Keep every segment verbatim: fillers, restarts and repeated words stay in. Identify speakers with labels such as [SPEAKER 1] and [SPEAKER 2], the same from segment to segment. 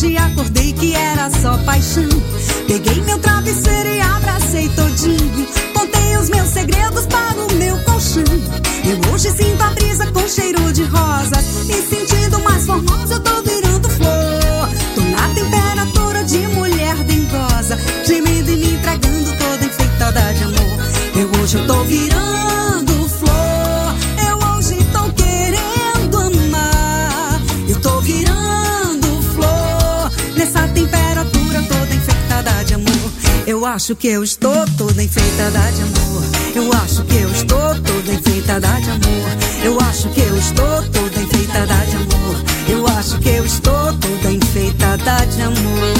[SPEAKER 1] hoje acordei que era só paixão. Peguei meu travesseiro e abracei todinho. Contei os meus segredos para o meu colchão. Eu hoje sinto a brisa com cheiro de rosas. Me sentindo mais formosa, eu tô virando flor. Tô na temperatura de mulher dengosa, gemendo e me entregando toda enfeitada de amor. Eu hoje eu tô virando flor. Eu hoje tô querendo amar. Eu tô virando flor. Nessa temperatura toda enfeitada de amor. Eu acho que eu estou toda enfeitada de amor. Eu acho que eu estou toda enfeitada de amor. Eu acho que eu estou toda enfeitada de amor. Eu acho que eu estou toda enfeitada de amor.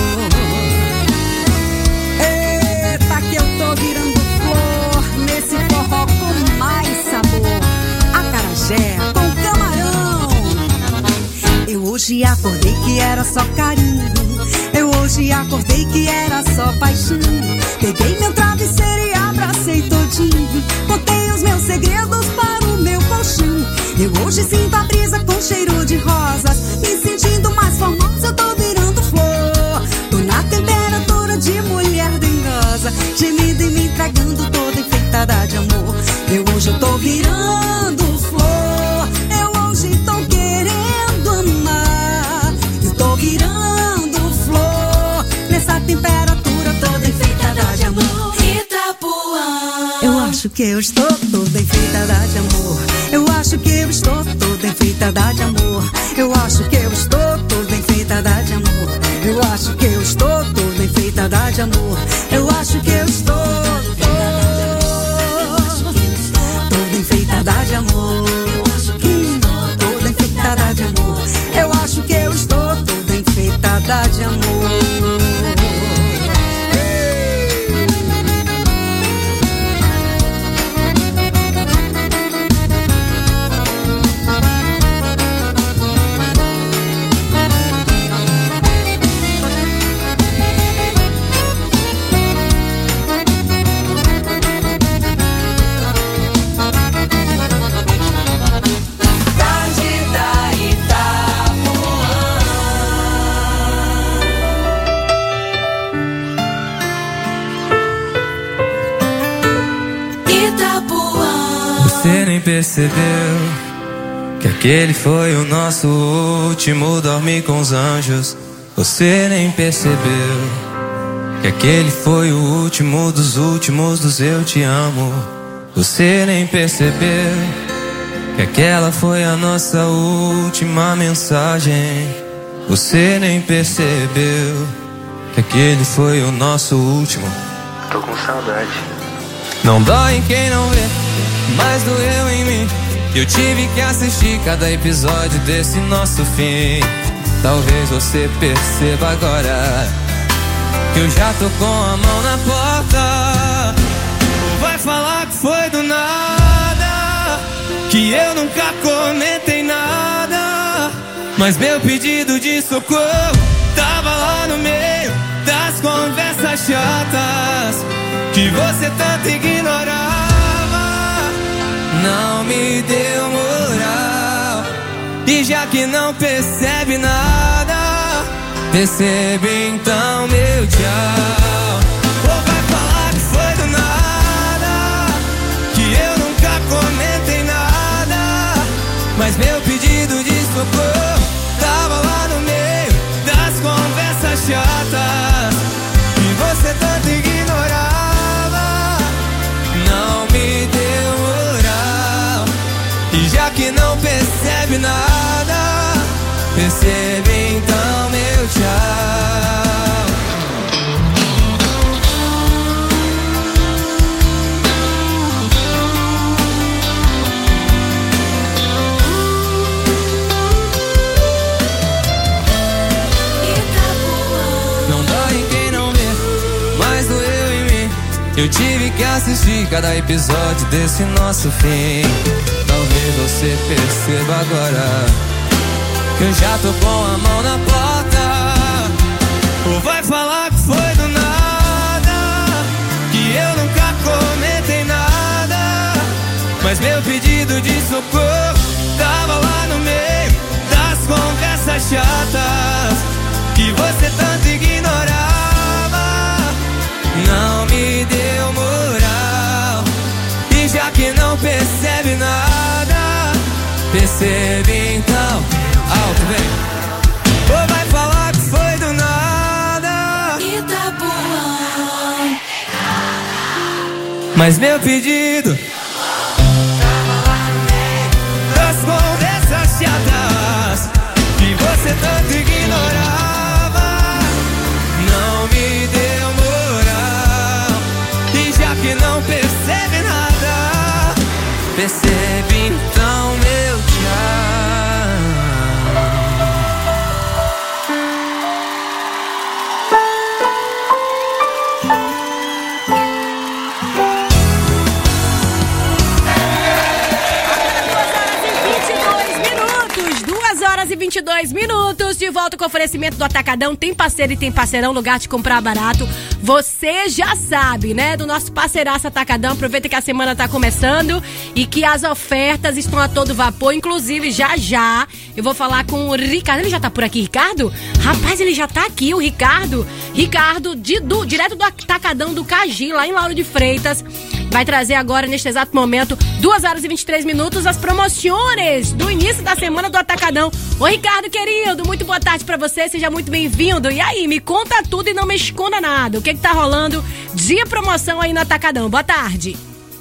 [SPEAKER 1] Eita, que eu tô virando flor nesse forró com mais sabor. Acarajé com camarão. Eu hoje acordei que era só carinho. Eu hoje acordei que era só paixão. Peguei meu travesseiro e abracei todinho. Contei os meus segredos para o meu colchão. Eu hoje sinto a brisa com cheiro de rosas. Me sentindo mais formosa, eu tô virando flor. Tô na temperatura de mulher dengosa, gemendo e me entregando toda enfeitada de amor. Eu hoje eu tô virando flor. Eu hoje tô querendo amar. Eu tô virando flor. Nessa temperatura toda enfeitada de amor. Itapuã. Eu acho que eu estou toda enfeitada de amor. Eu acho que eu estou toda enfeitada de amor. Eu acho que eu estou toda enfeitada de amor. Eu acho que eu estou toda enfeitada de amor. Eu acho que eu estou toda enfeitada de amor. Toda enfeitada de amor. Eu acho que eu estou toda enfeitada de amor.
[SPEAKER 2] Você nem percebeu que aquele foi o nosso último dormir com os anjos. Você nem percebeu que aquele foi o último dos últimos dos eu te amo. Você nem percebeu que aquela foi a nossa última mensagem. Você nem percebeu que aquele foi o nosso último.
[SPEAKER 3] Tô com saudade.
[SPEAKER 2] Não dói em quem não vê, mas doeu em mim. Eu tive que assistir cada episódio desse nosso fim. Talvez você perceba agora que eu já tô com a mão na porta. Ou vai falar que foi do nada, que eu nunca comentei nada, mas meu pedido de socorro tava lá no meio das conversas chatas que você tanto ignorava. Não me deu moral, e já que não percebe nada, percebe então meu tchau. Ou vai falar que foi do nada, que eu nunca comentei nada, mas meu pedido de socorro tava lá no meio das conversas chatas que você tanto ignorava. Não me deu moral, e já que não percebe nada, percebe então meu tchau. Não dói em quem não vê, mas doeu em mim. Eu tive que assistir cada episódio desse nosso fim. Talvez você perceba agora que eu já tô com a mão na porta. Ou vai falar que foi do nada, que eu nunca comentei nada, mas meu pedido de socorro tava lá no meio das conversas chatas Percebe então, alto, vem. Ou vai falar que foi do nada,
[SPEAKER 1] Itapuã.
[SPEAKER 2] mas meu pedido das conversas chatas que você tanto ignorava não me deu moral. E já que não percebe nada, percebe então meu tchau.
[SPEAKER 1] duas horas e vinte e dois minutos, de volta com o oferecimento do Atacadão. Tem parceiro e tem parceirão, lugar de comprar barato. Você já sabe, né? Do nosso parceiraço Atacadão. Aproveita que a semana tá começando e que as ofertas estão a todo vapor. Inclusive, já já eu vou falar com o Ricardo. Ele já tá por aqui, Ricardo? Rapaz, ele já tá aqui, o Ricardo. Ricardo, de, do, direto do Atacadão do Cagi, lá em Lauro de Freitas. Vai trazer agora, neste exato momento, duas horas e vinte e três minutos, as promoções do início da semana do Atacadão. Ô, Ricardo, querido, muito boa tarde pra você, seja muito bem-vindo. E aí, me conta tudo e não me esconda nada. O que que tá rolando de promoção aí no Atacadão? Boa tarde.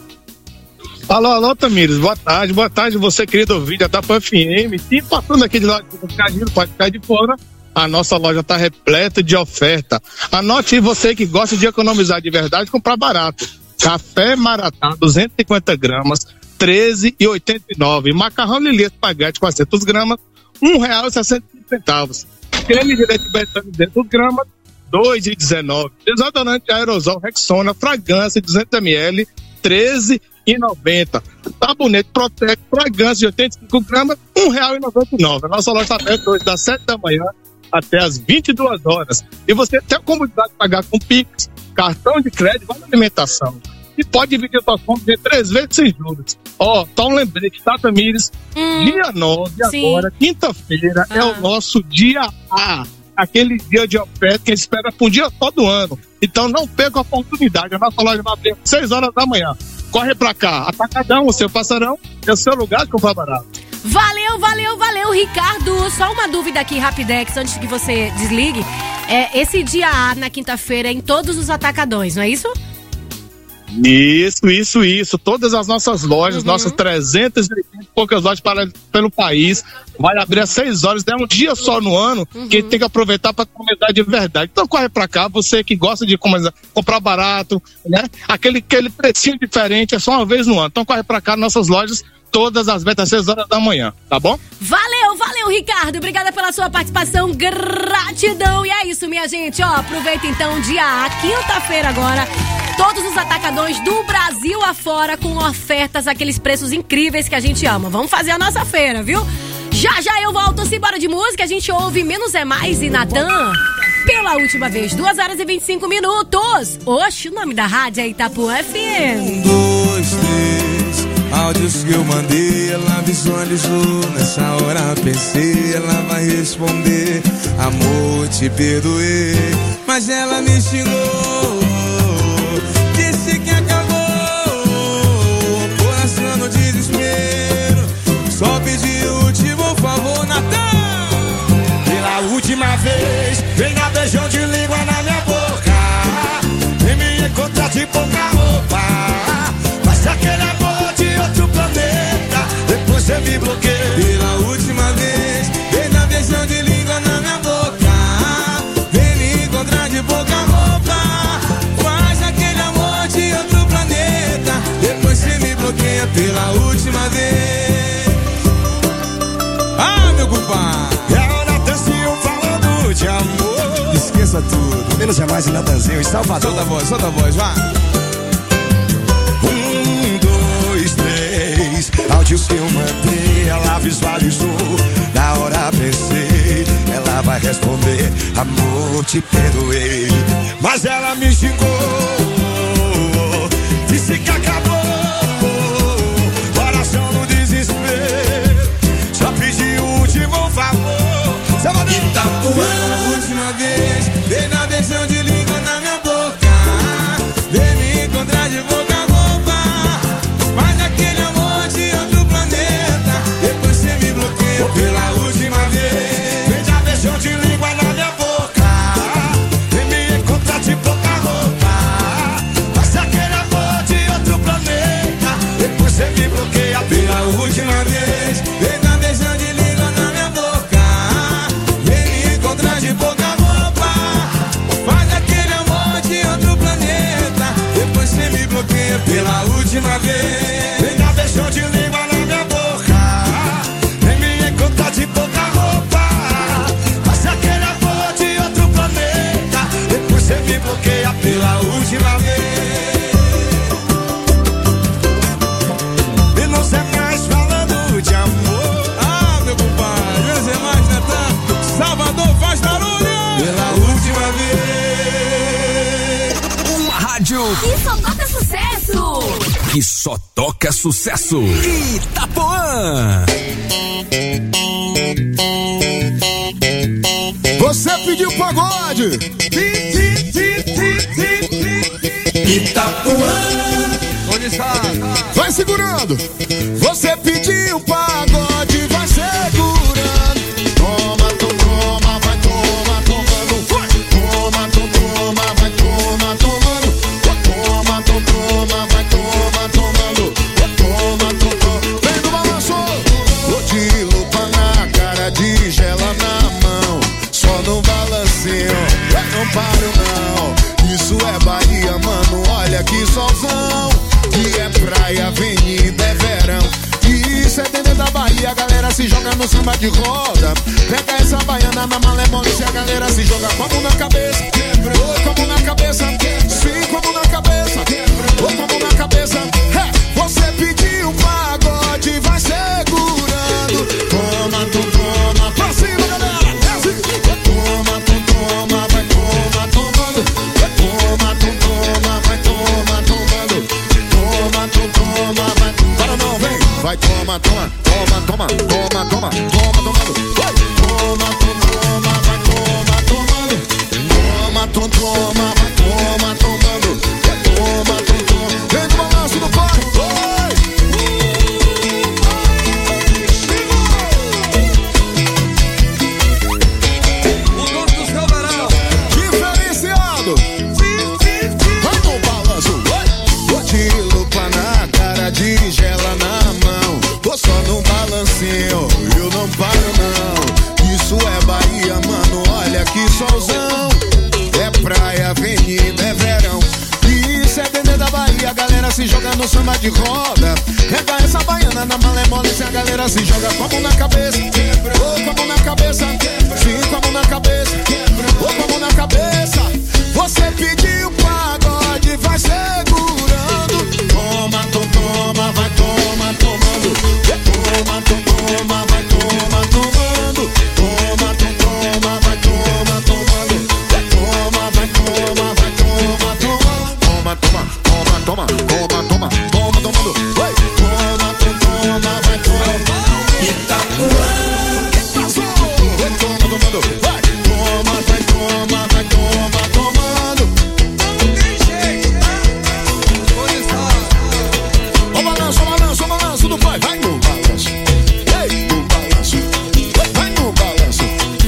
[SPEAKER 4] Alô, alô, Tamires, boa tarde, boa tarde você, querido ouvinte da Itapuã F M. E passando aqui de loja do Cajinho, pode ficar de fora. A nossa loja tá repleta de oferta. Anote aí, você que gosta de economizar de verdade, comprar barato. Café Maratá, duzentos e cinquenta gramas, treze reais e oitenta e nove centavos. Macarrão Lili espaguete, quatrocentas gramas, um real e sessenta centavos. Creme de leite Betânia, duzentas gramas, dois reais e dezenove centavos. Desodorante aerosol Rexona, fragrância, duzentos mililitros, treze reais e noventa centavos. Sabonete Protec, fragrância de oitenta e cinco gramas, um real e noventa e nove centavos. A nossa loja está aberta hoje das sete da manhã até as vinte e duas horas. E você tem a comodidade de pagar com Pix, cartão de crédito, vale alimentação. E pode dividir suas contas de três vezes sem juros. Ó, oh, só um lembrete, tá, Tamires? Hum, dia nove, sim. Agora, quinta-feira, ah. é o nosso dia A. Aquele dia de oferta que a gente espera por um dia só do ano. Então não perca a oportunidade. A nossa loja vai abrir às seis horas da manhã. Corre pra cá. Atacadão, o seu passarão, é o seu lugar de comprar barato.
[SPEAKER 1] Valeu, valeu, valeu, Ricardo. Só uma dúvida aqui, rapidex, antes que você desligue. É, esse dia A, na quinta-feira, é em todos os atacadões, não é isso?
[SPEAKER 4] Isso, isso, isso. Todas as nossas lojas, uhum. nossas trezentas e poucas lojas para, pelo país, vai abrir às seis horas. É um dia só no ano uhum. que tem que aproveitar para comer de verdade. Então corre pra cá, você que gosta de comprar barato, né? Aquele, aquele precinho diferente, é só uma vez no ano. Então corre pra cá, nossas lojas, todas as vezes às seis horas da manhã, tá bom?
[SPEAKER 1] Valeu, valeu, Ricardo. Obrigada pela sua participação. Gratidão. E é isso, minha gente. Ó, aproveita então dia A, quinta-feira agora. Todos os atacadões do Brasil afora com ofertas, aqueles preços incríveis que a gente ama. Vamos fazer a nossa feira, viu? Já já eu volto, simbora de música. A gente ouve Menos é Mais e Natan pela última vez. duas horas e vinte e cinco minutos. Oxe, o nome da rádio é Itapuã F M.
[SPEAKER 5] Um, dois, três, áudios que eu mandei, ela visualizou. Nessa hora pensei, ela vai responder. Amor, te perdoei, mas ela me xingou. Disse que acabou, coração no desespero. Só pedi o último favor, Natan. Pela última vez, vem dar beijão de língua na minha boca. Vem me encontrar de pouca roupa. Mas aquele amor de outro planeta, depois você me bloqueia. Pela última vez, vem dar beijão de língua na minha boca. Vem me encontrar de pouca roupa. Faz aquele amor de outro planeta, depois você me bloqueia pela última vez. Ah, meu compadre, é o Natanzinho falando de amor. Esqueça tudo, menos é mais em Natanzinho em Salvador. Solta a voz, solta a voz, vá. Um, dois, três, áudios que eu mandei, ela visualizou. Na hora pensei, ela vai responder. Amor, te perdoei, mas ela me xingou. Disse que acabou, coração no desespero. Só pedi o último favor. Itapuã, a última vez, vem na beijão de língua na minha boca. Vem me encontrar de boca a roupa. Mas aquele amor de outro planeta, depois você me
[SPEAKER 6] rádio
[SPEAKER 7] que só toca sucesso.
[SPEAKER 6] Que só toca sucesso. Itapuã.
[SPEAKER 5] Você pediu pagode. Itapuã.
[SPEAKER 2] Onde está?
[SPEAKER 5] Vai segurando. Você pediu pagode, vai segurando. Toma, toma, vai toma, tomando. Toma, toma, vai toma, tomando. Toma, toma, vai toma, tomando. Toma, toma. Vem do balanço. Vou de lupa na cara, de gela na mão. Só no balancinho, não paro não. Isso é Bahia, mano, olha que solzão. E é praia, avenida, é verão. E isso é dentro da Bahia, a galera se joga no samba de roda. Pega essa baiana na malemole, se a galera se joga com a mão na cabeça. Oi, com a mão na cabeça. Sim, com a mão na cabeça. Oi, com a mão na cabeça. É, você pediu pagode, vai segurando. Toma, tu toma, pra cima, galera. É assim. Toma, tu toma, vai toma, tomando. Toma, tu toma, vai toma, tomando. Toma, tu toma, vai. Para não, vem. Vai, toma, toma, toma, toma, toma, toma, toma, tomando. Vai. Toma, tu toma, vai toma, tomando. Toma, tu toma, vai toma, tomando. Toma, tu toma. Vem do balanço do pai.
[SPEAKER 2] O dono do seu verão.
[SPEAKER 5] Diferenciado. Vai no balanço. Vou de lupa na cara, de gela na mão. Vou só no balancinho, eu não paro não. Isso é Bahia, mano, olha que solzão. É praia, avenida, é verão. E isso é dentro da Bahia, a galera se joga no samba de roda. Pega essa baiana na malemole, se a galera se joga com a mão na cabeça. Ou com a mão na cabeça. Sim, com a mão na cabeça. Ou com a mão na cabeça. Você pediu pagode, vai segurando. Toma, to, toma, vai toma, tomando. Toma, to, toma, vai toma, tomando. Toma, to, toma, vai toma, tomando. Toma, vai toma, vai toma, tomando. Toma, toma, toma, toma, toma, toma, toma, tomando. Vai, toma, to, toma, vai toma. Itapuã. Vai toma, tomando. Vai, toma, vai toma, vai toma, tomando. O balanço, o balanço, o balanço do pai. Vai no balanço. Ei, no balanço. Vai no balanço.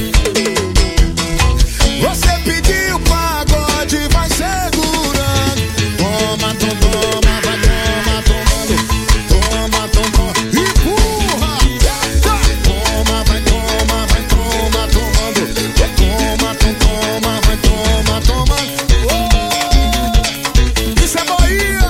[SPEAKER 5] Você pediu pagode, vai segurando. Toma, to, toma, vai toma, tomando. Toma, toma, empurra. Toma, vai toma, vai toma, tomando. Toma, to, toma, vai toma, tomando. Oh, isso é Bahia.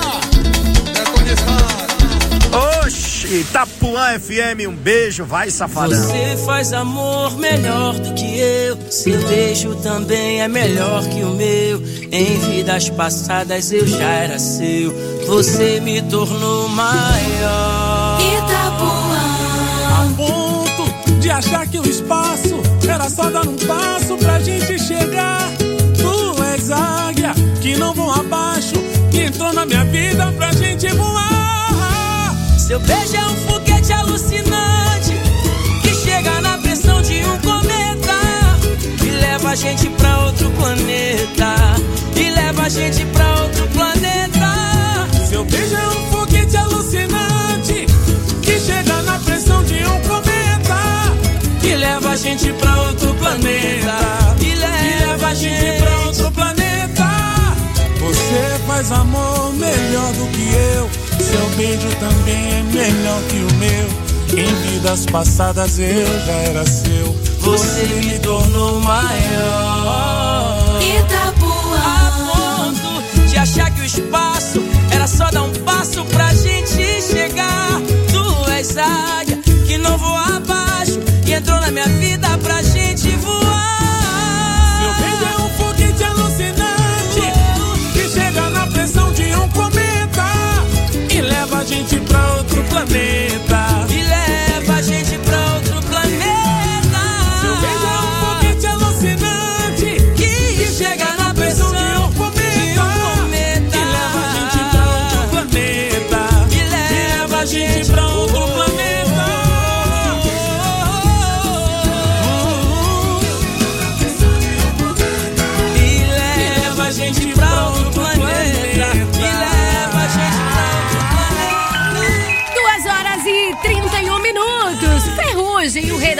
[SPEAKER 8] Oxi, Itapuã F M, um beijo, vai safadão.
[SPEAKER 9] Você faz amor melhor do que eu. Seu beijo também é melhor que o meu. Em vidas passadas eu já era seu. Você me tornou maior.
[SPEAKER 7] Itapuã.
[SPEAKER 10] A ponto de achar que o espaço era só dar um passo pra gente chegar. Tu és águia que não voa abaixo, que entrou na minha vida pra gente voar.
[SPEAKER 9] Seu beijo é um foguete alucinante que chega na pressão de um cometa e leva a gente pra outro planeta. E leva a gente pra outro planeta.
[SPEAKER 10] Seu beijo é um foguete alucinante que chega na pressão de um cometa
[SPEAKER 9] E leva a gente pra outro planeta.
[SPEAKER 10] E leva a gente pra outro planeta. Você faz amor melhor do que eu. Seu beijo também é melhor que o meu. Em vidas passadas eu já era seu.
[SPEAKER 9] Você me tornou maior.
[SPEAKER 7] Itapuã.
[SPEAKER 9] A ponto de achar que o espaço era só dar um passo pra gente chegar. Tu és águia que não voa abaixo e entrou na minha vida pra gente voar.
[SPEAKER 10] Seu beijo é um foguete alucinante que chega na pressão de um cometa e leva a gente pra outro planeta.
[SPEAKER 9] E leva a gente pra outro planeta.
[SPEAKER 10] Seu beijo é um foguete alucinante
[SPEAKER 9] que chega na pressão de um cometa.
[SPEAKER 10] e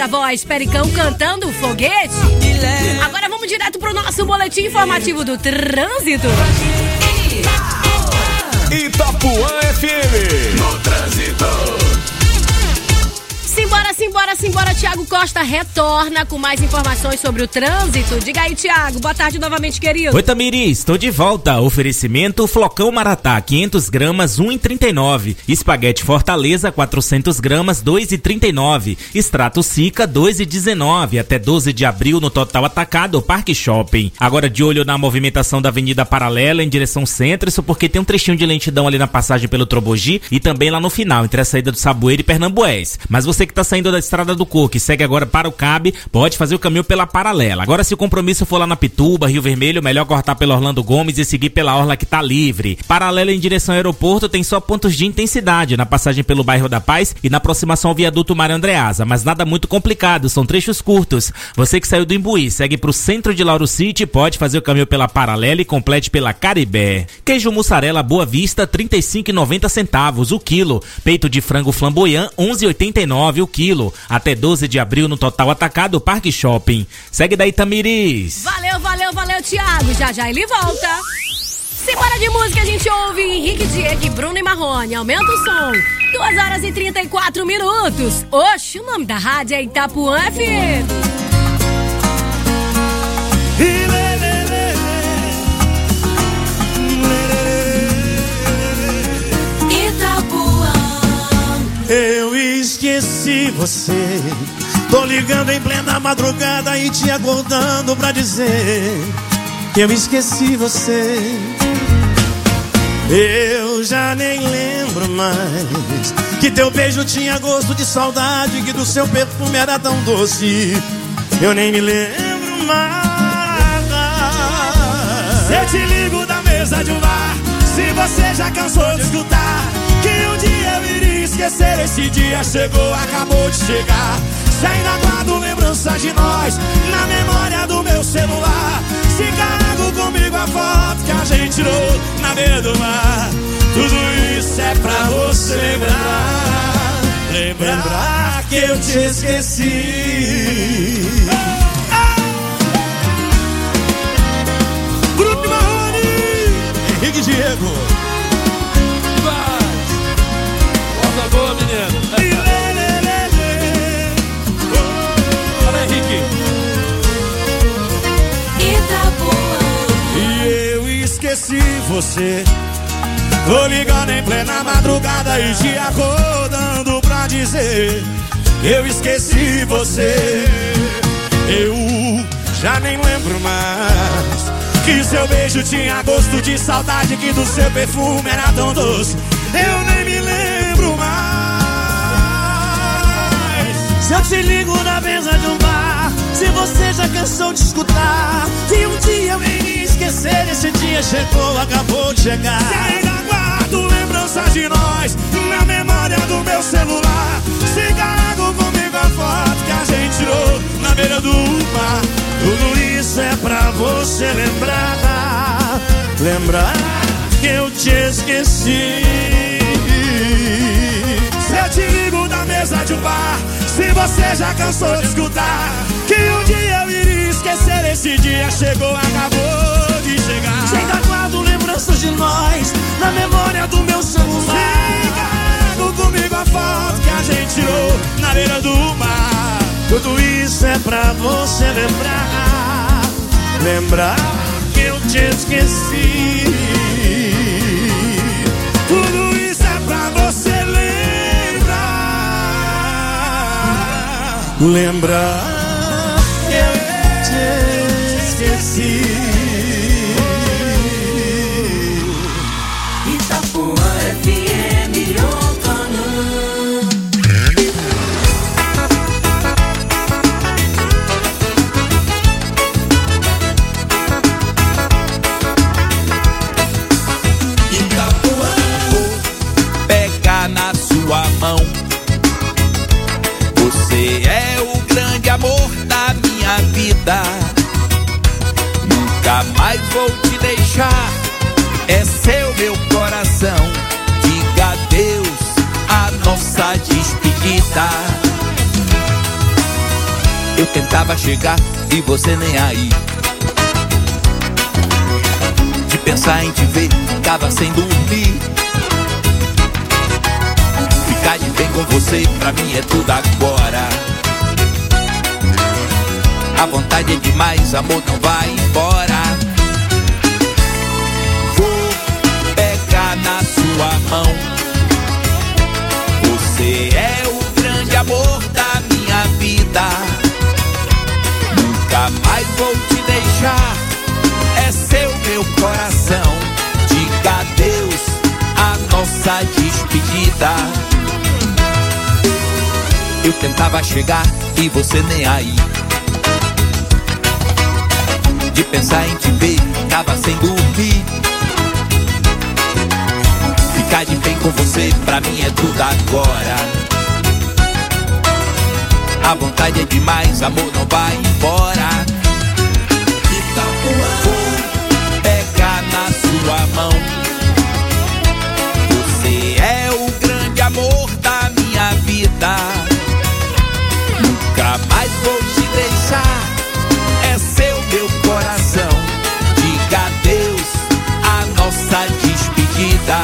[SPEAKER 11] da voz, Pericão cantando Foguete. Agora vamos direto pro nosso boletim informativo do trânsito.
[SPEAKER 6] Itapuã F M. No trânsito.
[SPEAKER 11] Simbora, simbora, simbora. Tiago Costa retorna com mais informações sobre o trânsito. Diga aí, Tiago. Boa tarde novamente, querido.
[SPEAKER 12] Oi, Tamiris. Estou de volta. Oferecimento Flocão Maratá, quinhentas gramas, um real e trinta e nove centavos. Espaguete Fortaleza, quatrocentas gramas, dois reais e trinta e nove centavos. Extrato Sica, dois reais e dezenove centavos. Até doze de abril no Total Atacado, Parque Shopping. Agora de olho na movimentação da Avenida Paralela em direção centro, isso porque tem um trechinho de lentidão ali na passagem pelo Trobogi e também lá no final, entre a saída do Saboeiro e Pernambués. Mas você que tá saindo da Estrada do Coco e segue agora para o Cabe, pode fazer o caminho pela Paralela. Agora, se o compromisso for lá na Pituba, Rio Vermelho, melhor cortar pelo Orlando Gomes e seguir pela orla que tá livre. Paralela em direção ao aeroporto tem só pontos de intensidade na passagem pelo bairro da Paz e na aproximação ao viaduto Mário Andreasa, mas nada muito complicado, são trechos curtos. Você que saiu do Imbuí, segue pro centro de Lauro City, pode fazer o caminho pela Paralela e complete pela Caribé. Queijo mussarela Boa Vista, trinta e cinco reais e noventa centavos o quilo. Peito de frango flamboyant, onze reais e oitenta e nove centavos o quilo. Até doze de abril no Total Atacado, Parque Shopping. Segue daí, Tamiris.
[SPEAKER 11] Valeu, valeu, valeu, Thiago. Já já ele volta. Simbora de música, a gente ouve Henrique Diego e Bruno e Marrone. Aumenta o som. duas horas e trinta e quatro minutos. Oxe, o nome da rádio é Itapuã F M.
[SPEAKER 5] Eu esqueci você. Tô ligando em plena madrugada e te acordando pra dizer que eu esqueci você. Eu já nem lembro mais que teu beijo tinha gosto de saudade, que do seu perfume era tão doce. Eu nem me lembro mais. Se eu te ligo da mesa de um bar, se você já cansou de escutar que um dia eu iria esquecer, esse dia chegou, acabou de chegar. Se ainda guardo lembranças de nós na memória do meu celular, se carrego comigo a foto que a gente tirou na beira do mar, tudo isso é pra você lembrar, lembrar que eu te esqueci. Grupo Marrone, Henrique Diego.
[SPEAKER 10] Boa, menino. Olha, Henrique.
[SPEAKER 5] E eu esqueci você. Tô ligando em plena madrugada e te acordando pra dizer que eu esqueci você. Eu já nem lembro mais que seu beijo tinha gosto de saudade, que do seu perfume era tão doce. Eu nem me lembro mais. Se eu te ligo na mesa de um bar, se você já cansou de escutar que um dia eu iria esquecer, esse dia chegou, acabou de chegar. Se ainda guardo lembranças de nós na memória do meu celular, se carrego comigo a foto que a gente tirou na beira do mar, tudo isso é pra você lembrar, lembrar que eu te esqueci. Se eu te ligo da mesa de um bar, se você já cansou de escutar que um dia eu iria esquecer, esse dia chegou, acabou de chegar. Se ainda guardo lembranças de nós na memória do meu celular, se carrego comigo a foto que a gente tirou na beira do mar, tudo isso é pra você lembrar, lembrar que eu te esqueci. Tudo isso é pra você lembrar, lembrar que eu te esqueci.
[SPEAKER 7] Itapuã F M, outono.
[SPEAKER 2] Na sua mão, você é o grande amor da minha vida. Nunca mais vou te deixar, é seu meu coração. Diga adeus à nossa despedida. Eu tentava chegar e você nem aí. De pensar em te ver, ficava sem dormir. Ficar de bem com você, pra mim é tudo agora. A vontade é demais, amor, não vai embora. Vou pegar na sua mão. Você é o grande amor da minha vida. Nunca mais vou te deixar. É seu meu coração. Diga adeus a nossa despedida. Eu tentava chegar e você nem aí. De pensar em te ver, ficava sem dormir. Ficar de bem com você, pra mim é tudo agora. A vontade é demais, amor, não vai embora. Vou pegar na sua mão. Você é o grande amor da minha vida. Nunca mais vou te deixar. É seu meu coração. Diga adeus a nossa despedida.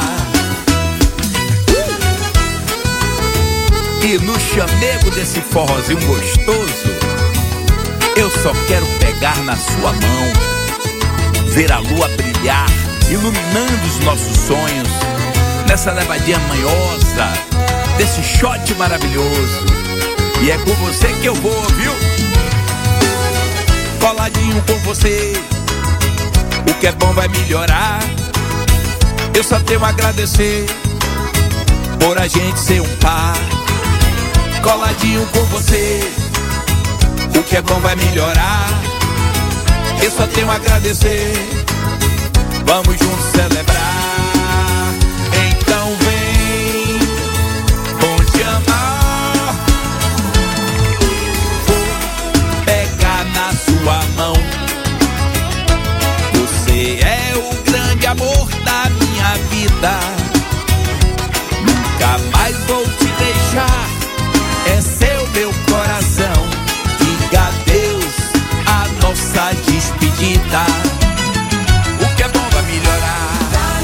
[SPEAKER 2] E no chamego desse forrozinho gostoso, eu só quero pegar na sua mão, ver a lua brilhar, iluminando os nossos sonhos, nessa levadinha manhosa, desse shot maravilhoso. E é com você que eu vou, viu? Coladinho com você, o que é bom vai melhorar. Eu só tenho a agradecer por a gente ser um par. Coladinho com você, o que é bom vai melhorar. Eu só tenho a agradecer. Vamos juntos celebrar. Então vem, vou te amar. Vou pegar na sua mão. Você é o grande amor da minha vida. Nunca mais vou te deixar. É seu meu coração. Diga adeus a nossa despedida. O que é bom vai melhorar.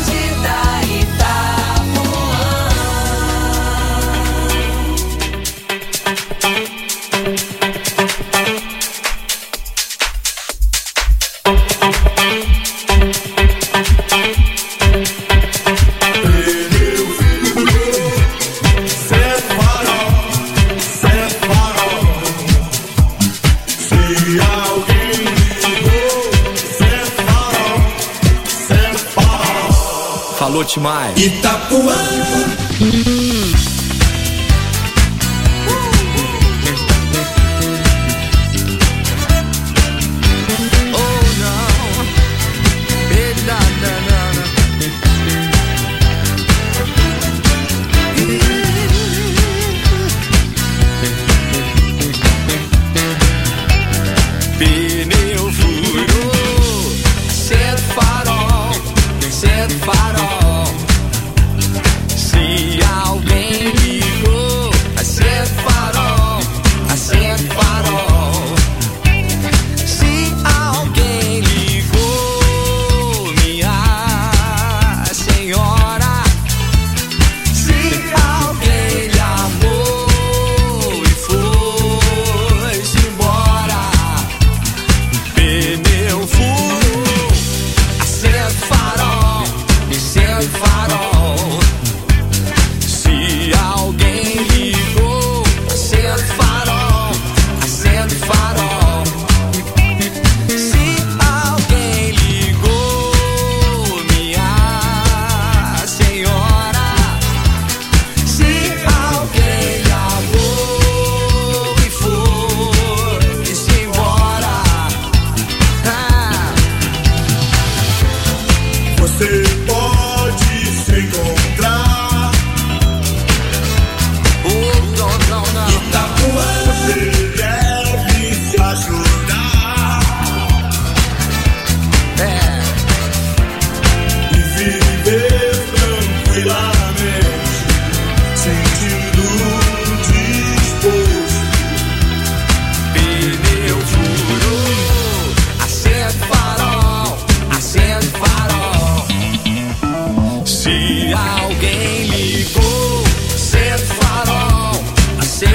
[SPEAKER 2] Falou, Timai.
[SPEAKER 5] Itapuã.
[SPEAKER 2] Pneu furou, cedo farol, cedo farol. Se alguém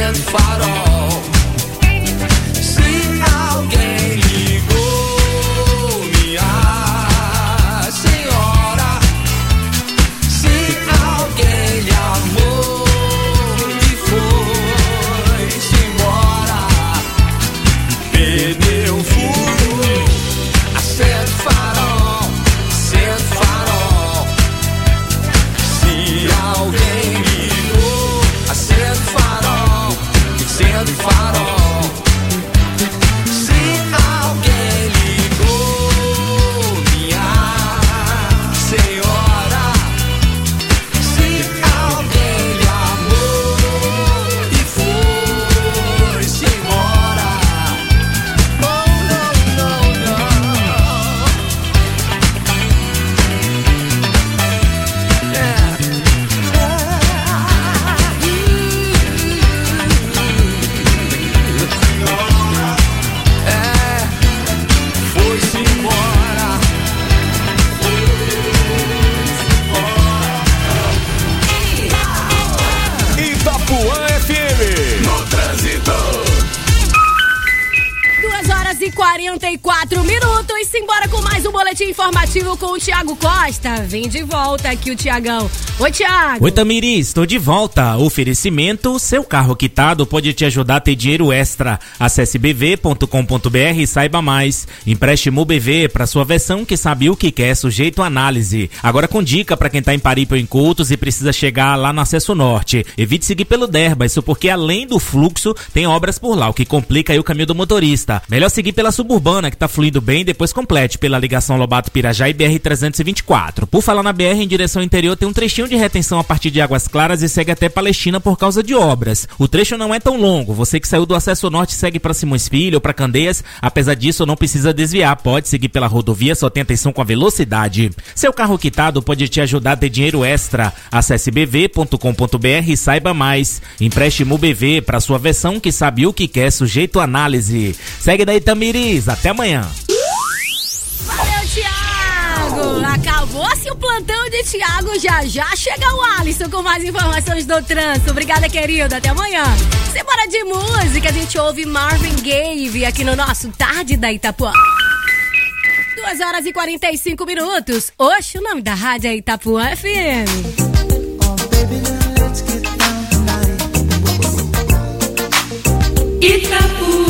[SPEAKER 2] acendo farol. Se alguém ligou, minha senhora, se alguém lhe amou e foi-se embora, pneu furou, acendo farol, acendo farol. Se alguém ligou, acendo farol, acendo farol. Se alguém ligou, minha senhora, se alguém lhe amou e foi-se embora. Oh, não, não, não. Yeah. É, foi-se embora.
[SPEAKER 6] Itapuã F M. No trânsito.
[SPEAKER 11] duas horas e quarenta e quatro minutos. Simbora com mais um boletim informativo com o Thiago Costa. Vem de volta aqui o Thiagão. Oi, Thiago.
[SPEAKER 12] Oi, Tamiris, estou de volta. Oferecimento, seu carro quitado pode te ajudar a ter dinheiro extra. Acesse b v ponto com ponto b r e saiba mais. Empréstimo B V para sua versão que sabe o que quer, sujeito à análise. Agora com dica para quem tá em Paripe ou em Coutos e precisa chegar lá no Acesso Norte. Evite seguir pelo Derba, isso porque além do fluxo, tem obras por lá, o que complica aí o caminho do motorista. Melhor seguir pela Suburbana, que tá fluindo bem, depois complete pela ligação Lobato-Pirajá e B R trezentos e vinte e quatro. Por falar na B R, em direção ao interior, tem um trechinho de retenção a partir de Águas Claras e segue até Palestina por causa de obras. O trecho não é tão longo, você que saiu do Acesso Norte segue para Simões Filho ou para Candeias, apesar disso não precisa desviar, pode seguir pela rodovia, só tem atenção com a velocidade. Seu carro quitado pode te ajudar a ter dinheiro extra. Acesse b v ponto com ponto b r e saiba mais. Empréstimo B V para sua versão que sabe o que quer, sujeito à análise. Segue daí, Tamiris, até amanhã.
[SPEAKER 11] Valeu, Thiago. Acabou-se o plantão de Thiago. Já já chega o Alisson com mais informações do trânsito. Obrigada, querido. Até amanhã. Semana de música, a gente ouve Marvin Gaye aqui no nosso Tarde da Itapuã. duas horas e quarenta e cinco minutos. Oxe, o nome da rádio é Itapuã F M.
[SPEAKER 7] Itapuã.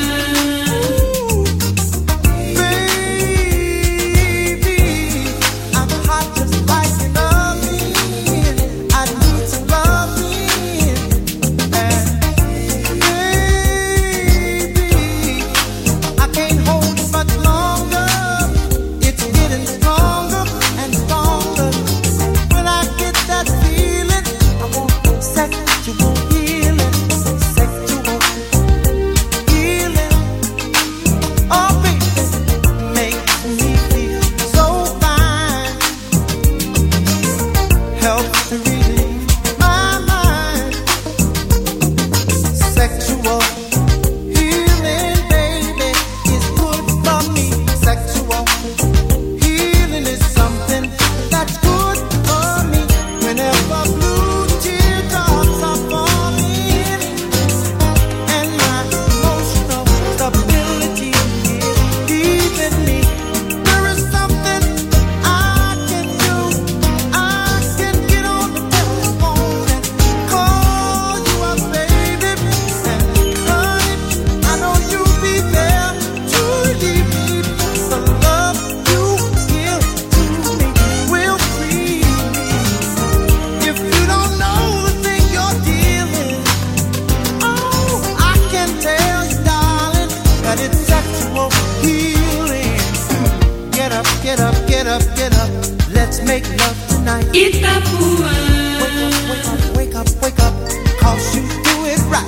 [SPEAKER 13] Itapuã. Wake up, wake up, wake up, wake up, 'cause you do it right.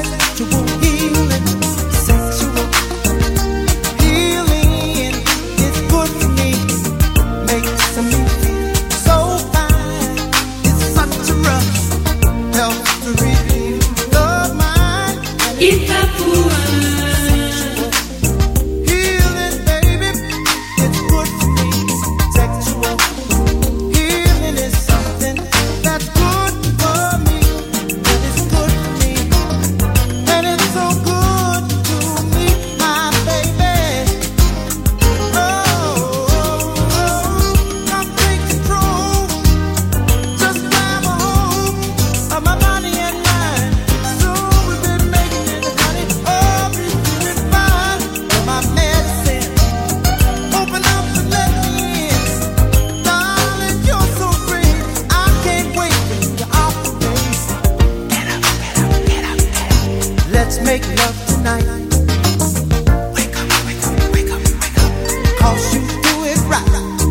[SPEAKER 13] Sexual healing, sexual healing. Let's make love tonight. Wake up, wake up, wake up, wake up. 'Cause you do it right.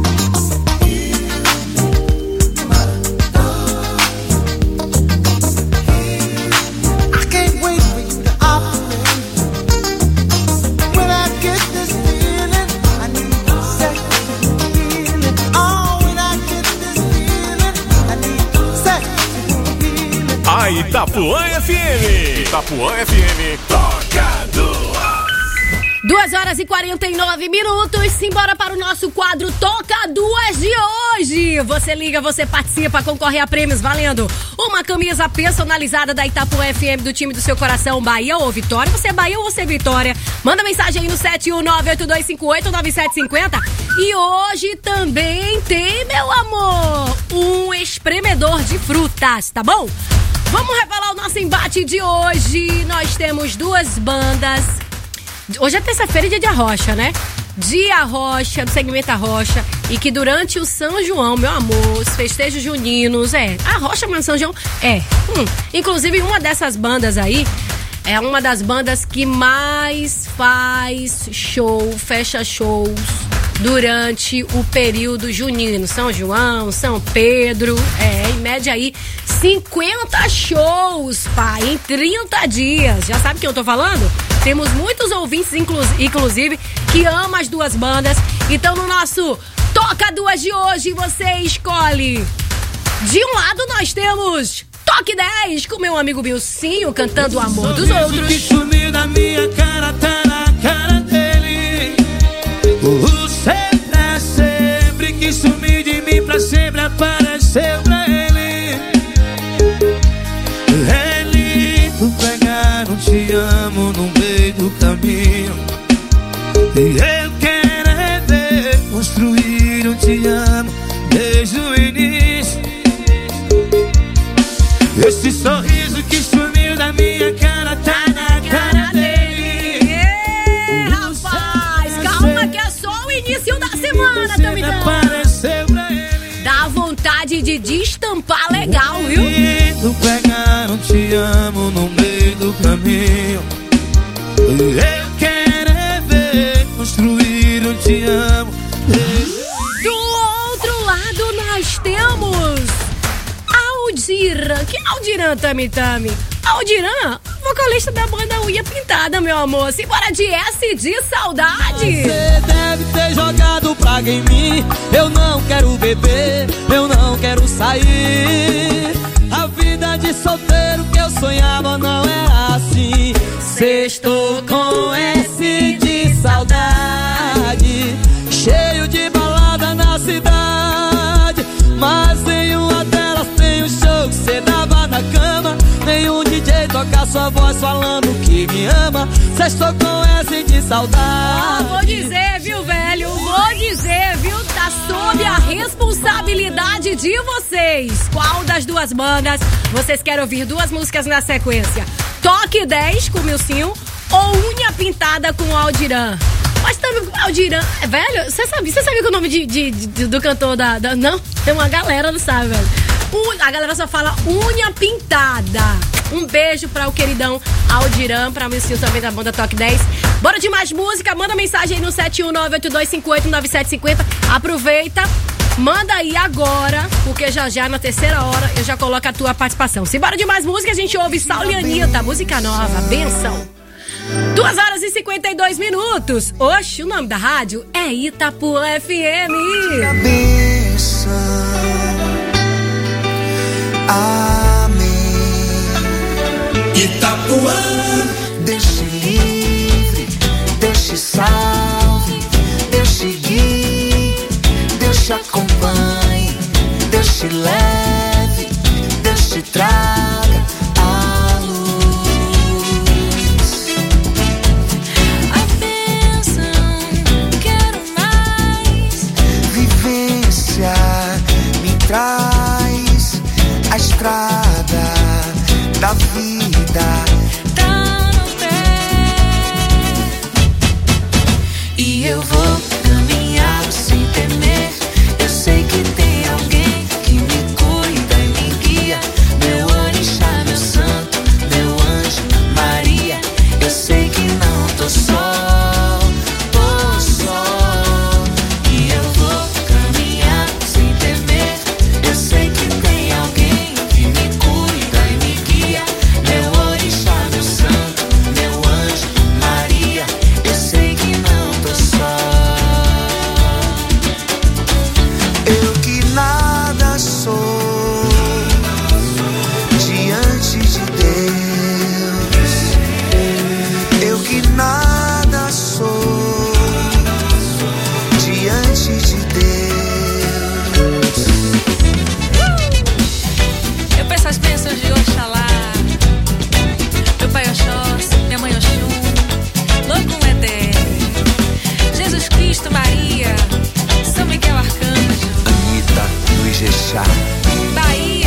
[SPEAKER 13] I can't wait for you to operate. When I get this feeling, I need to set the feeling. Oh, when I get this feeling, I need to set the feeling.
[SPEAKER 6] A Itapuã F M. Itapuã F M. Toca do
[SPEAKER 11] duas horas e quarenta e nove minutos. Simbora para o nosso quadro Toca Duas de hoje. Você liga, você participa, concorre a prêmios valendo uma camisa personalizada da Itapuã F M do time do seu coração, Bahia ou Vitória. Você é Bahia ou você é Vitória? Manda mensagem aí no sete um nove oito dois cinco oito nove sete cinco zero. E hoje também tem, meu amor, um espremedor de frutas, tá bom? Vamos revelar o nosso embate de hoje. Nós temos duas bandas. Hoje é terça-feira e dia de Arrocha, né? Dia Arrocha, do segmento Arrocha. E que durante o São João, meu amor, os festejos juninos, é, Arrocha, mas São João, é. Hum, inclusive, uma dessas bandas aí é uma das bandas que mais faz show, fecha shows durante o período junino. São João, São Pedro, é, em média aí, cinquenta shows, pai, em trinta dias. Já sabe o que eu tô falando? Temos muitos ouvintes, inclu- inclusive, que amam as duas bandas. Então, no nosso Toca Duas de hoje, você escolhe. De um lado, nós temos Toque dez, com meu amigo Bilcinho, cantando O Amor dos Outros.
[SPEAKER 14] Que sumiu da minha cara, tá na cara dele. O sempre é sempre, que sumiu de mim pra sempre, apareceu pra ele. É lindo pegar um te amo no meio do caminho. E eu quero é ver construir um te amo desde o início. Esse sorriso que sumiu da minha cara tá na cara dele.
[SPEAKER 11] É, rapaz, calma que é só o início da semana, Tami Tami. Dá vontade de destampar legal, viu?
[SPEAKER 14] Lindo pegar um te amo no meio do caminho. Eu quero é ver construir um te amo.
[SPEAKER 11] Do outro lado nós temos Aldiran. Que Aldiran, Tami Tami? Aldiran, vocalista da banda Unha Pintada, meu amor. Simbora de S de Saudade.
[SPEAKER 14] Você deve ter jogado praga em mim. Eu não quero beber, eu não quero sair. A vida de solteiro que eu sonhava não é assim. Sextou com S de saudade, cheio de balada na cidade. Mas nenhuma delas tem um show que cê dava na cama. Nenhum D J toca sua voz falando que me ama. Sextou com S de saudade.
[SPEAKER 11] Ah, vou dizer, viu, velho? Vou dizer, viu? Tá sob a responsabilidade de vocês. Qual das duas bandas vocês querem ouvir duas músicas na sequência? Toque dez com o Milcinho ou Unha Pintada com o Aldiran? Mas também, Aldiran, velho, você sabe, você sabia que o nome de, de, de, do cantor da, da... Não, tem uma galera, não sabe, velho. A galera só fala Unha Pintada. Um beijo pra o queridão Aldiran, pra Milcinho também da banda Toque dez. Bora de mais música, manda mensagem aí no sete um nove oito dois cinco oito nove sete cinco zero. Aproveita, manda aí agora, porque já já na terceira hora eu já coloco a tua participação. Se bora de mais música, a gente ouve Saulo e Anitta, música nova, benção. duas horas e cinquenta e dois minutos. Oxe, o nome da rádio é Itapuã F M.
[SPEAKER 13] Benção. Amém.
[SPEAKER 5] Itapuã.
[SPEAKER 13] Deixe livre, deixe salve, deixe guie, deixe acompanhe, deixe leve, deixe traga a luz. A bênção, quero mais. Vivência me traz a estrada da vida. Tá no pé. E eu vou caminhar sem temer. Eu sei que tem alguém que me cuida e me guia. Meu orixá, meu santo, meu anjo, Maria.
[SPEAKER 15] as bênçãos de Oxalá. Meu pai Oxóssi, minha mãe Oxum, louco Edé, Jesus Cristo, Maria, São Miguel Arcanjo,
[SPEAKER 16] Anitta do Ijexá,
[SPEAKER 15] Bahia.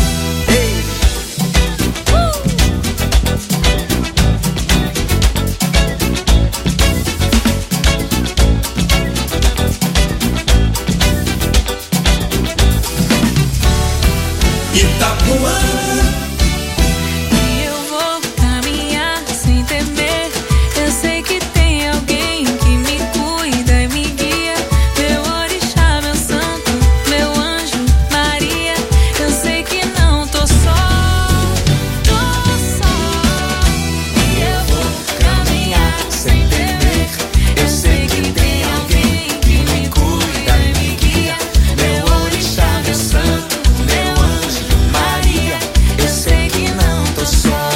[SPEAKER 7] Itapuã.
[SPEAKER 15] E eu vou caminhar sem temer. Eu sei que tem alguém que me cuida e me guia. Meu orixá, meu santo, meu anjo, Maria. Eu sei que não tô só, tô só. E eu vou caminhar sem temer. Eu sei que tem alguém que me cuida e me guia. Meu orixá, meu santo, meu anjo, Maria, eu sei que não tô só.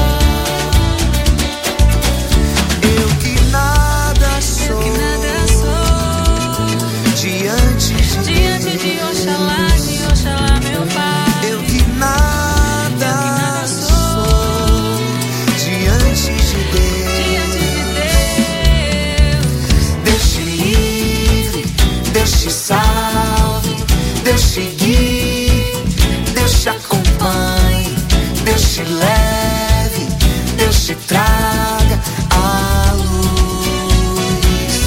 [SPEAKER 16] eu que nada sou,
[SPEAKER 15] Eu que nada sou,
[SPEAKER 16] diante de
[SPEAKER 15] diante de Oxalá, de Oxalá, meu pai.
[SPEAKER 16] eu que nada,
[SPEAKER 15] Eu que nada
[SPEAKER 16] sou, diante de Deus.
[SPEAKER 15] Diante de Deus.
[SPEAKER 16] Deus te livre, Deus te salve, Deus te guie, Deus te acompanhe, Deus te leve, Deus te traga a luz.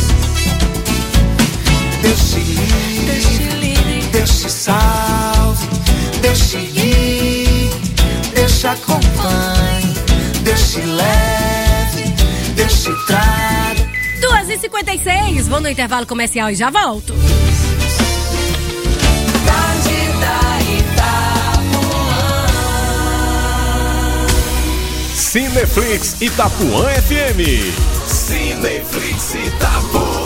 [SPEAKER 16] Deus te
[SPEAKER 15] Deus te
[SPEAKER 16] livre,
[SPEAKER 15] livre,
[SPEAKER 16] Deus te salve, Deus te guie, Deus te acompanhe, Deus te leve, Deus te traga.
[SPEAKER 11] duas e cinquenta e seis, vou no intervalo comercial e já volto.
[SPEAKER 6] Cineflix Itapuã F M. Cineflix Itapuã.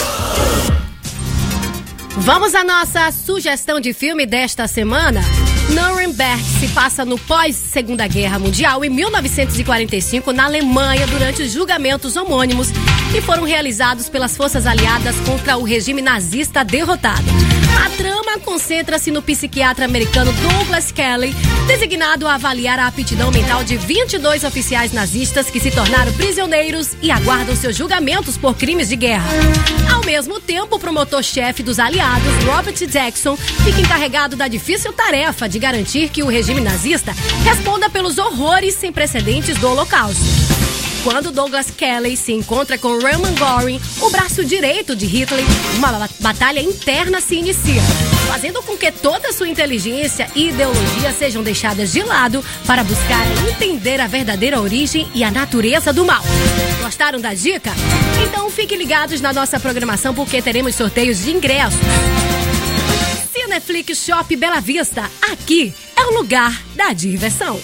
[SPEAKER 11] Vamos à nossa sugestão de filme desta semana. Nuremberg se passa no pós-Segunda Guerra Mundial, em mil novecentos e quarenta e cinco, na Alemanha, durante os julgamentos homônimos que foram realizados pelas forças aliadas contra o regime nazista derrotado. A trama concentra-se no psiquiatra americano Douglas Kelly, designado a avaliar a aptidão mental de vinte e dois oficiais nazistas que se tornaram prisioneiros e aguardam seus julgamentos por crimes de guerra. Ao mesmo tempo, o promotor-chefe dos aliados, Robert Jackson, fica encarregado da difícil tarefa de garantir que o regime nazista responda pelos horrores sem precedentes do Holocausto. Quando Douglas Kelly se encontra com Roman Goring, o braço direito de Hitler, uma batalha interna se inicia, fazendo com que toda sua inteligência e ideologia sejam deixadas de lado para buscar entender a verdadeira origem e a natureza do mal. Gostaram da dica? Então fiquem ligados na nossa programação, porque teremos sorteios de ingressos. Cineflix Shop Bela Vista, aqui é o lugar da diversão.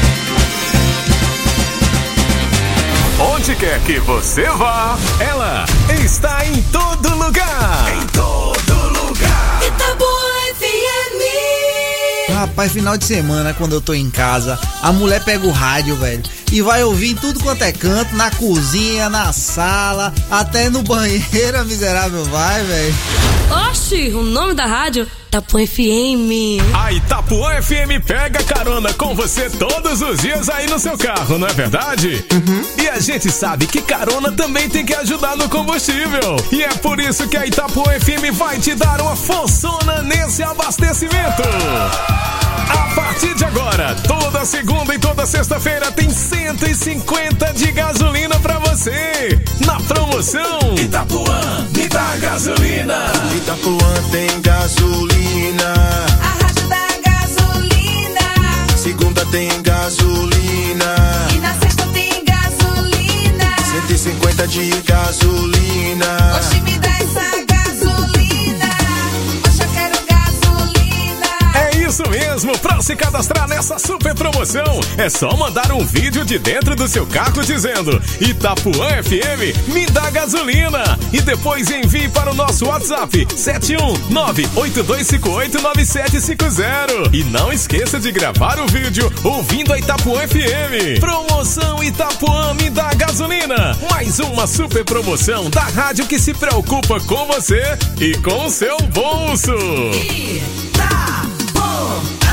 [SPEAKER 6] Onde quer que você vá, ela está em todo lugar. Em todo lugar.
[SPEAKER 7] Itapuã F M.
[SPEAKER 17] Rapaz, final de semana, quando eu tô em casa, a mulher pega o rádio, velho, e vai ouvir em tudo quanto é canto, na cozinha, na sala, até no banheiro, a miserável vai, velho.
[SPEAKER 18] Oxi, o nome da rádio? Itapuã F M.
[SPEAKER 6] A Itapuã F M pega carona com você todos os dias aí no seu carro, não é verdade? Uhum. E a gente sabe que carona também tem que ajudar no combustível. E é por isso que a Itapuã F M vai te dar uma forçona nesse abastecimento. A partir de agora, toda segunda e toda sexta-feira tem cento e cinquenta de gasolina pra você. Na promoção Itapuã, me dá gasolina.
[SPEAKER 5] Itapuã tem gasolina.
[SPEAKER 7] A rádio da gasolina.
[SPEAKER 5] Segunda tem gasolina.
[SPEAKER 7] E na sexta tem gasolina.
[SPEAKER 5] cento e cinquenta de gasolina.
[SPEAKER 7] Oxe, me dá essa gasolina. Oxe, eu quero gasolina.
[SPEAKER 6] É isso mesmo, pra se cadastrar nessa super promoção, é só mandar um vídeo de dentro do seu carro dizendo Itapuã F M, me dá gasolina. E depois envie para o nosso WhatsApp sete um nove oito dois cinco oito nove sete cinco zero. E não esqueça de gravar o vídeo ouvindo a Itapuã F M. Promoção Itapuã, me dá gasolina. Mais uma super promoção da rádio que se preocupa com você e com o seu bolso. Tem